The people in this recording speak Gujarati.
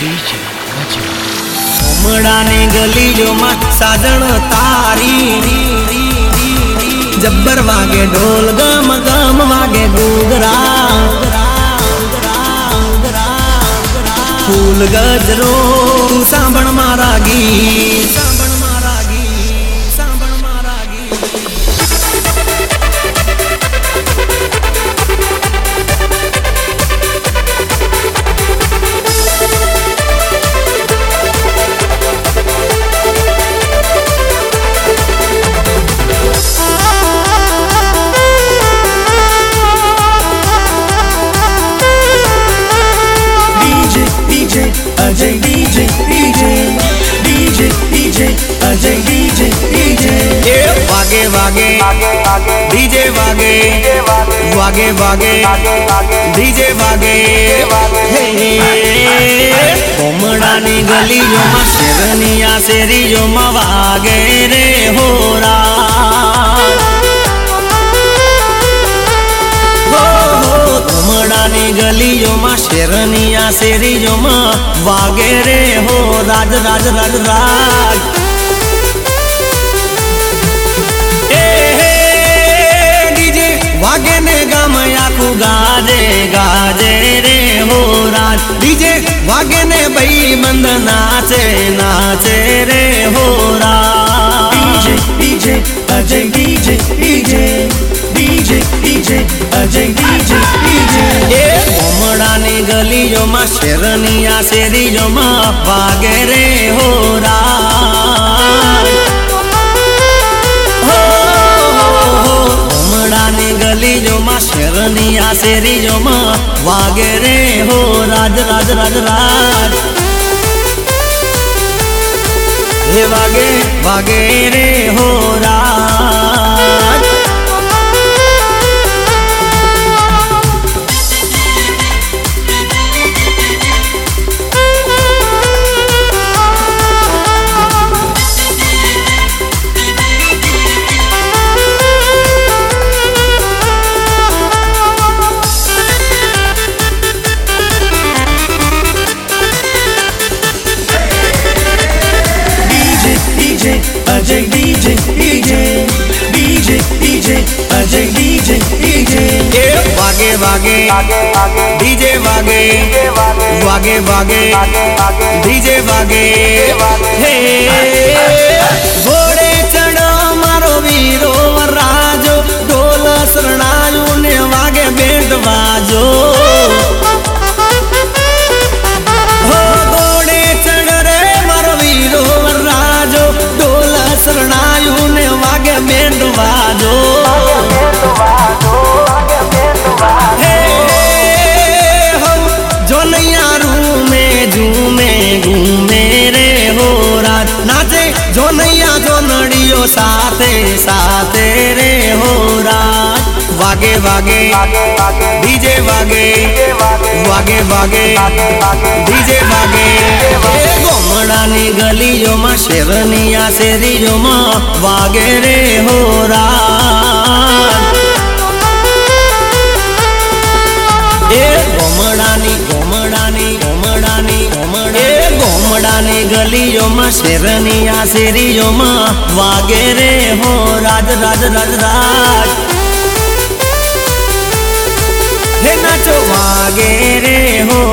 ઉમડાની ગલીઓમાં સાજણ તારી જબ્બર વાગે ઢોલ ગમ ગમ વાગે ઘૂઘરા ફૂલ ગજરો તું સાંભળ મારા ગીત Ajay DJ વાગે વાગે ડીજે વાગે વાગે વાગે ડીજે વાગે કોમડાની ગલીઓમાં શેરની આ શેરીઓમાં વાગે રે હોરા કોમડાની ગલીઓમાં શેરની આ શેરીઓમાં વાગે રે હો રાજ રાજ રાજ રાજ વાગે ને ગામ આખું ગાજે ગાજે રે હો રાજ ડીજે વાગે ને ભાઈ બંધ નાચે નાચે રે હો રાજ DJ Ajay DJ Ajay DJ કોમડાની ગલીઓમાં શેરની આ શેરીઓમાં વાગે રે હો રાજ કોમડાની ગલીઓમાં શેરની આ શેરીઓમાં વાગે રે હો રાજ રાજ રાજ રાજ હે વાગે વાગે રે હો રાજ Ajay DJ Ajay DJ વાગે વાગે ડીજે વાગે વાગે વાગે ડીજે વાગે હે ઘોડે ચડો મારો વીરો રાજો ઢોલ શરણાયું ને વાગે બેંડ વાજો શરણાયું ને વાગે બેંડ વાજો હે હો જો નૈયા રૂમે ઝૂમે ઘૂમે રે હો રાત નાચે જો નૈયા જો નડિયો સાથે સાથે રે હો રાત વાગે વાગે ડીજે વાગે વાગે વાગે ડીજે વાગે કોમડાની ગલીઓમાં શેરની આ શેરીઓમાં વાગે રે હો રાત કોમડાની કોમડાની કોમડાની કોમડાની ગલીઓમાં શેરની આ શેરીઓમાં વાગે રે હો રાજ રાજ રાજ રાજ હે નાચો વાગે રે હો